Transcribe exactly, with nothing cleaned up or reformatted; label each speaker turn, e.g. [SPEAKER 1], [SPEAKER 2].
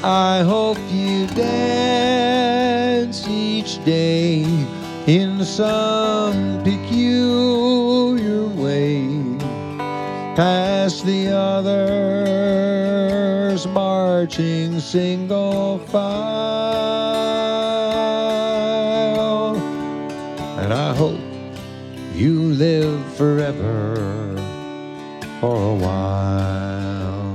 [SPEAKER 1] I hope you dance each day in some peculiar way, past the others marching single file. And I hope you live forever for a while.